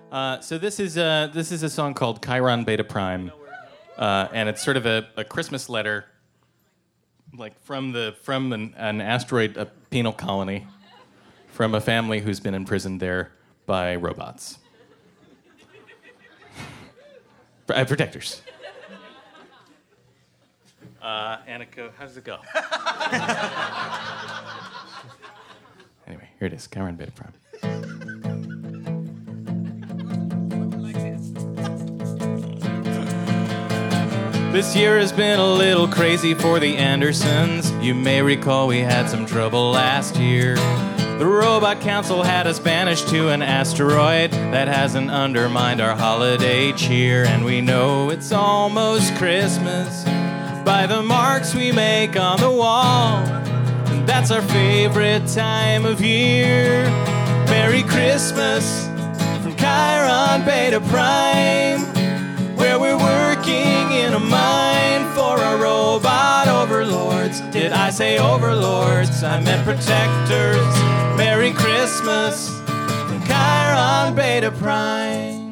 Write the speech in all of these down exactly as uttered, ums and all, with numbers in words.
Uh, so this is uh, this is a song called Chiron Beta Prime, uh, and it's sort of a, a Christmas letter, like from the from an, an asteroid, a penal colony, from a family who's been imprisoned there by robots, uh, protectors. Uh, Annika, how does it go? Anyway, here it is, Chiron Beta Prime. This year has been a little crazy for the Andersons. You may recall we had some trouble last year. The Robot Council had us banished to an asteroid that hasn't undermined our holiday cheer. And we know it's almost Christmas by the marks we make on the wall. And that's our favorite time of year. Merry Christmas from Chiron Beta Prime, where we're working in a mine for our robot overlords. Did I say overlords? I meant protectors. Merry Christmas from Chiron Beta Prime.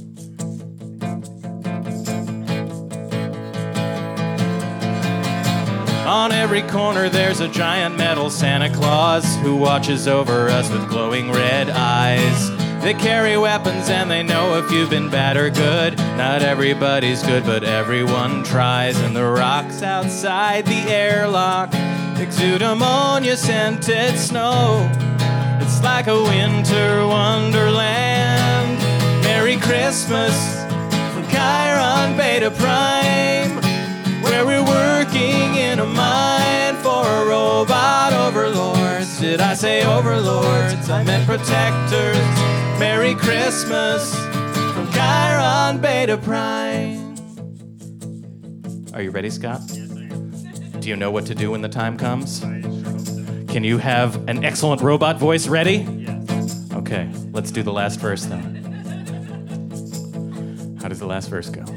On every corner there's a giant metal Santa Claus who watches over us with glowing red eyes. They carry weapons and they know if you've been bad or good. Not everybody's good, but everyone tries. And the rocks outside the airlock exude ammonia-scented snow. It's like a winter wonderland. Merry Christmas from Chiron Beta Prime, where we're working in a mine for a robot overlords. Did I say overlords? I meant protectors. Merry Christmas from Chiron Beta Prime. Are you ready, Scott? Yes, I am. Do you know what to do when the time comes? Can you have an excellent robot voice ready? Yes. Okay, let's do the last verse then. How does the last verse go?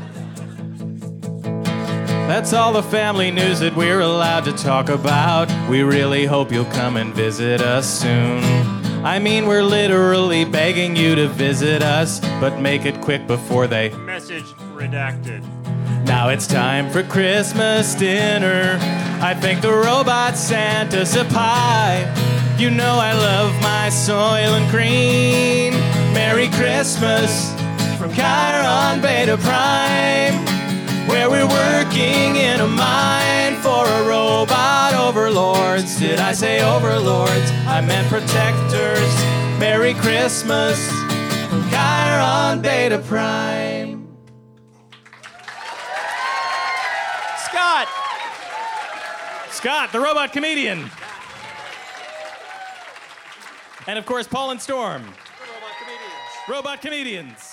That's all the family news that we're allowed to talk about. We really hope you'll come and visit us soon. I mean, we're literally begging you to visit us, but make it quick before they... Message redacted. Now it's time for Christmas dinner. I think the robot Santa's a pie. You know I love my Soylent Green. Merry Christmas from Chiron Beta Prime, where we're working in a mine for a robot overlords. Did I say overlords? I meant protectors. Merry Christmas from Chiron Beta Prime. Scott! Scott, the robot comedian. And of course, Paul and Storm. The robot comedians. Robot comedians.